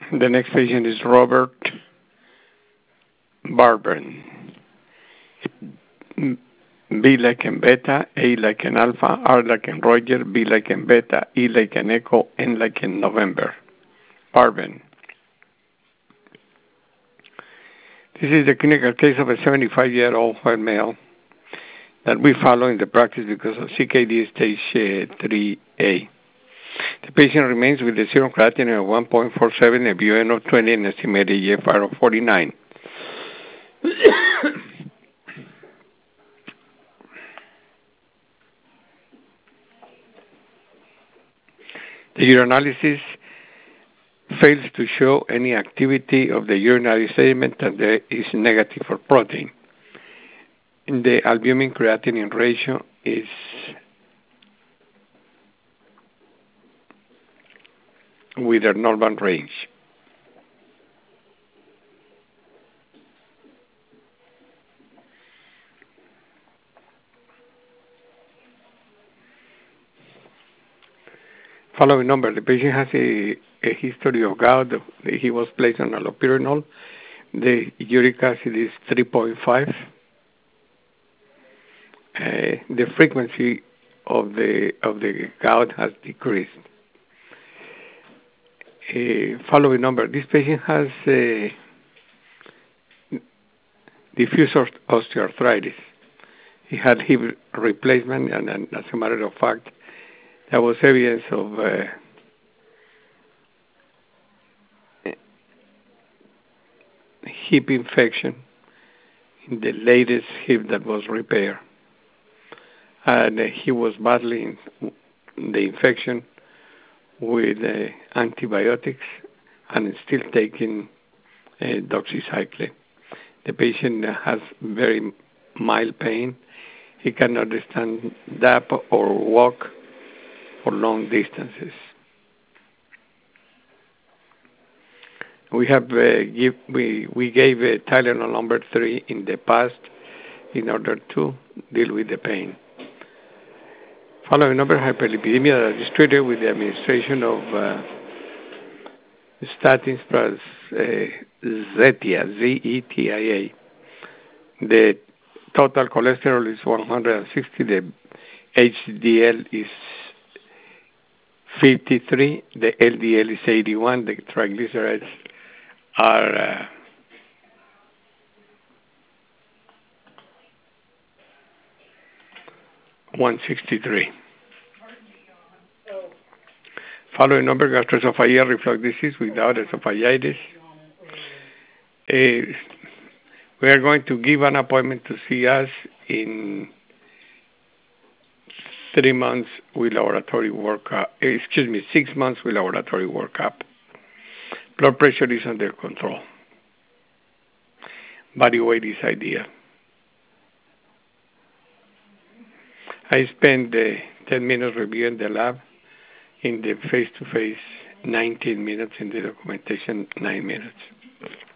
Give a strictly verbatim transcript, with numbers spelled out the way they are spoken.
The next patient is Robert Barbern. B like in beta, A like in alpha, R like in Roger, B like in beta, E like in echo, N like in November. Barbern. This is the clinical case of a seventy-five-year-old white male that we follow in the practice because of C K D stage uh, three A. The patient remains with a serum creatinine of one point four seven, a B U N of twenty, and estimated E F R of forty-nine. The urinalysis fails to show any activity of the urinary sediment and there is negative for protein. And the albumin creatinine ratio is with a normal range. Following number, the patient has a, a history of gout. He was placed on allopurinol. The uric acid is three point five. Uh, the frequency of the of the gout has decreased. Uh, following number, this patient has uh, diffuse osteoarthritis. He had hip replacement, and, and as a matter of fact, there was evidence of uh, hip infection in the latest hip that was repaired. And uh, he was battling the infection with uh, antibiotics and still taking uh, doxycycline. The patient has very mild pain. He cannot stand up or walk for long distances. We have uh, give, we we gave uh, Tylenol number three in the past in order to deal with the pain. Following number, hyperlipidemia that is treated with the administration of uh, statins plus uh, Zetia, Z E T I A. The total cholesterol is one hundred sixty. The H D L is fifty-three. The L D L is eighty-one. The triglycerides are uh, one sixty-three. Following number, gastroesophageal reflux disease without esophagitis. Uh, we are going to give an appointment to see us in three months with laboratory workup. Excuse me, six months with laboratory workup. Blood pressure is under control. Body weight is ideal. I spent uh, ten minutes reviewing the lab. In the face-to-face, nineteen minutes. In the documentation, nine minutes.